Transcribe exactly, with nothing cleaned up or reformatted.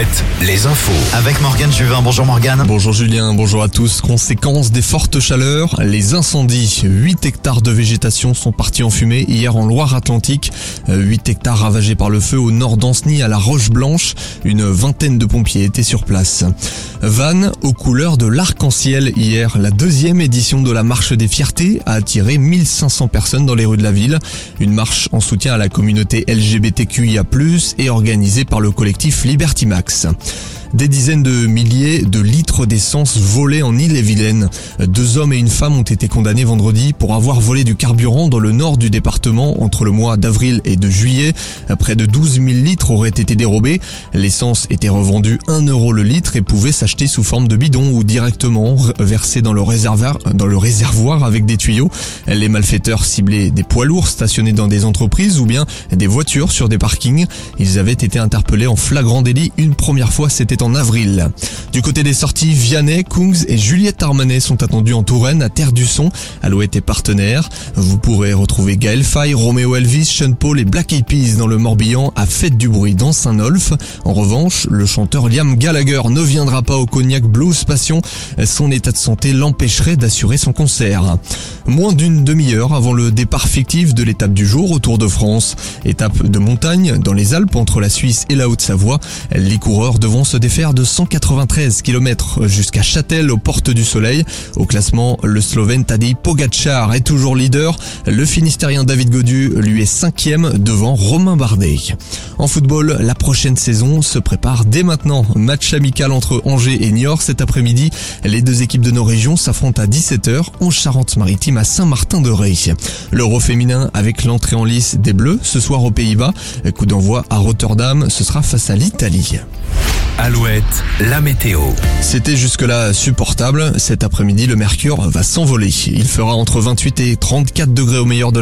Alouette, les infos. Avec Morgane Juvin. Bonjour Morgane. Bonjour Julien, bonjour à tous. Conséquence des fortes chaleurs, les incendies. huit hectares de végétation sont partis en fumée hier en Loire-Atlantique. huit hectares ravagés par le feu au nord d'Ancenis à la Roche-Blanche. Une vingtaine de pompiers étaient sur place. Vannes aux couleurs de l'arc-en-ciel hier. La deuxième édition de la marche des fiertés a attiré mille cinq cents personnes dans les rues de la ville. Une marche en soutien à la communauté L G B T Q I A plus, et organisée par le collectif Liberty Max. Des dizaines de milliers de litres d'essence volés en Ille-et-Vilaine. Deux hommes et une femme ont été condamnés vendredi pour avoir volé du carburant dans le nord du département entre le mois d'avril et de juillet. Près de douze mille litres auraient été dérobés. L'essence était revendue un euro le litre et pouvait s'acheter sous forme de bidon ou directement versée dans le réservoir, dans le réservoir avec des tuyaux. Les malfaiteurs ciblaient des poids lourds stationnés dans des entreprises ou bien des voitures sur des parkings. Ils avaient été interpellés en flagrant délit une première fois, c'était en avril. Du côté des sorties, Vianney, Kungs et Juliette Armanet sont attendus en Touraine à Terre du Son. Alouette est partenaire. Vous pourrez retrouver Gaël Faye, Roméo Elvis, Sean Paul et Black Eyed Peas dans le Morbihan à Fête du Bruit dans Saint-Nolff. En revanche, le chanteur Liam Gallagher ne viendra pas au Cognac Blues Passion. Son état de santé l'empêcherait d'assurer son concert. Moins d'une demi-heure avant le départ fictif de l'étape du jour au Tour de France. Étape de montagne dans les Alpes entre la Suisse et la Haute-Savoie. Les coureurs devront se défaire de cent quatre-vingt-treize kilomètres jusqu'à Châtel aux Portes du Soleil. Au classement, le Slovène Tadej Pogačar est toujours leader. Le Finistérien David Gaudu lui est cinquième devant Romain Bardet. En football, la prochaine saison se prépare dès maintenant. Match amical entre Angers et Niort cet après-midi. Les deux équipes de nos régions s'affrontent à dix-sept heures en Charente-Maritime à Saint-Martin-de-Ré. L'Euro féminin avec l'entrée en lice des Bleus ce soir aux Pays-Bas. Coup d'envoi à Rotterdam, ce sera face à l'Italie. Alouette, la météo. C'était jusque-là supportable. Cet après-midi, le mercure va s'envoler. Il fera entre vingt-huit et trente-quatre degrés au meilleur de la